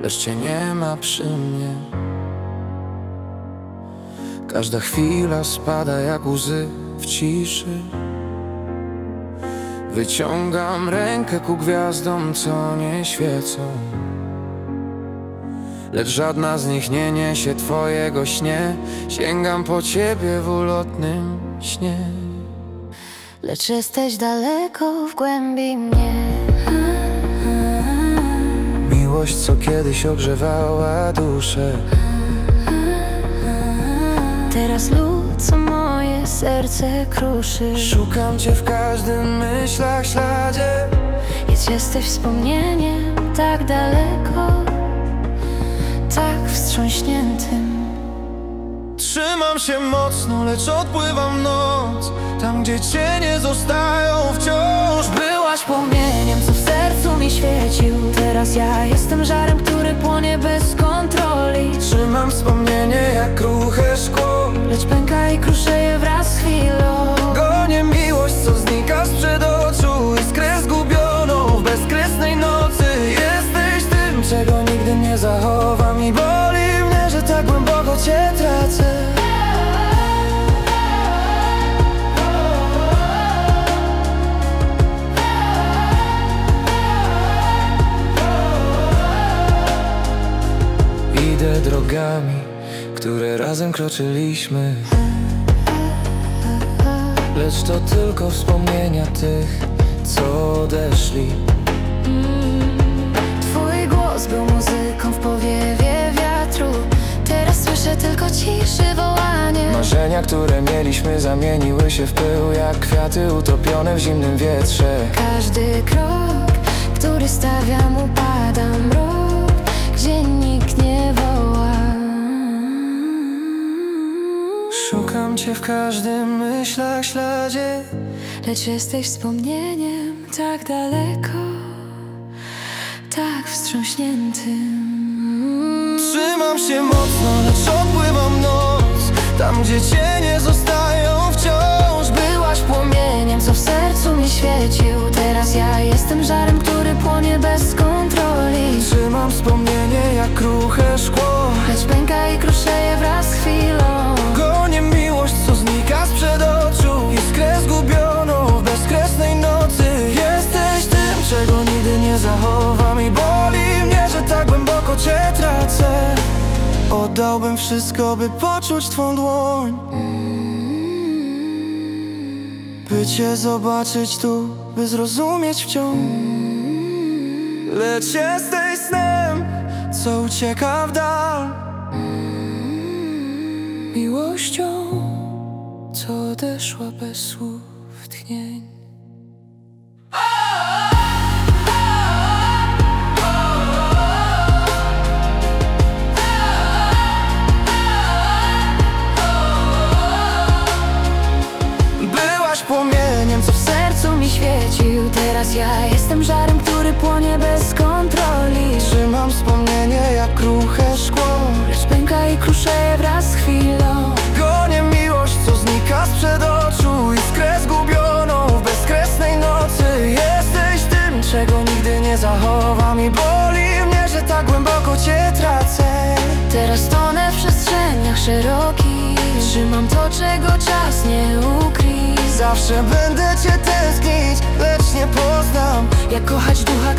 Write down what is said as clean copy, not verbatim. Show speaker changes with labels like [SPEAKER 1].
[SPEAKER 1] wreszcie nie ma przy mnie. Każda chwila spada jak łzy w ciszy. Wyciągam rękę ku gwiazdom, co nie świecą, lecz żadna z nich nie niesie twojego śnie. Sięgam po ciebie w ulotnym śnie,
[SPEAKER 2] lecz jesteś daleko w głębi mnie.
[SPEAKER 1] miłość, co kiedyś ogrzewała duszę,
[SPEAKER 2] Teraz lód, co moje serce kruszy.
[SPEAKER 1] szukam cię w każdym myślach śladzie.
[SPEAKER 2] Jesteś wspomnieniem tak daleko, tak wstrząśniętym.
[SPEAKER 1] Trzymam się mocno, lecz odpływam noc, tam gdzie cienie zostają wciąż.
[SPEAKER 2] Byłaś płomieniem, co w sercu mi świecił. Teraz ja jestem żarem, który płonie bez kontroli.
[SPEAKER 1] Trzymam wspomnienie jak kruche szkło,
[SPEAKER 2] lecz pęka i kruszeje wraz z chwilą.
[SPEAKER 1] gonię miłość, co znika sprzed oczu, iskrę zgubioną w bezkresnej nocy. Jesteś tym, czego nigdy nie zachowam, i boli mnie, że tak głęboko cię tracę. Idę drogami, które razem kroczyliśmy, lecz to tylko wspomnienia tych, co odeszli.
[SPEAKER 2] Twój głos był muzyką w powiewie wiatru. Teraz słyszę tylko ciszy wołanie.
[SPEAKER 1] Marzenia, które mieliśmy, zamieniły się w pył, jak kwiaty utopione w zimnym wietrze.
[SPEAKER 2] Każdy krok, który stawiam, upada mrok, gdzie nikt nie woła.
[SPEAKER 1] Szukam cię w każdym myślach śladzie,
[SPEAKER 2] Lecz jesteś wspomnieniem tak daleko, tak wstrząśniętym.
[SPEAKER 1] trzymam się mocno, lecz odpływam noc, tam gdzie cienie zostają wciąż.
[SPEAKER 2] Byłaś płomieniem, co w sercu mi świecił. Teraz ja jestem żarem, który płonie bez kontroli.
[SPEAKER 1] Trzymam wspomnienie jak kruche szkło,
[SPEAKER 2] lecz pęka i kruszeje wraz z chwilą.
[SPEAKER 1] gonię miłość, co znika sprzed oczu, iskrę zgubioną w bezkresnej nocy. Jesteś tym, czego nigdy nie zachowam, i boli mnie, że tak głęboko cię tracę. Oddałbym wszystko, by poczuć twą dłoń, by cię zobaczyć tu, by zrozumieć wciąż. Lecz jesteś snem, co ucieka w dal,
[SPEAKER 2] Miłością, co odeszła bez słów, tchnień.
[SPEAKER 1] byłaś płomieniem, co w
[SPEAKER 2] Sercu mi świecił. Teraz ja jestem żarem, który płonie bez kontroli.
[SPEAKER 1] trzymam wspomnienie jak kruche szkło,
[SPEAKER 2] Lecz pęka i kruszeje wraz z chwilą.
[SPEAKER 1] gonię miłość, co znika sprzed oczu, iskrę zgubioną w bezkresnej nocy. Jesteś tym, czego nigdy nie zachowam, i boli mnie, że tak głęboko cię tracę.
[SPEAKER 2] Teraz tonę w przestrzeniach szerokich. Trzymam to, czego czas nie ukrył.
[SPEAKER 1] Zawsze będę cię tęsknić, lecz nie poznam,
[SPEAKER 2] Jak kochać ducha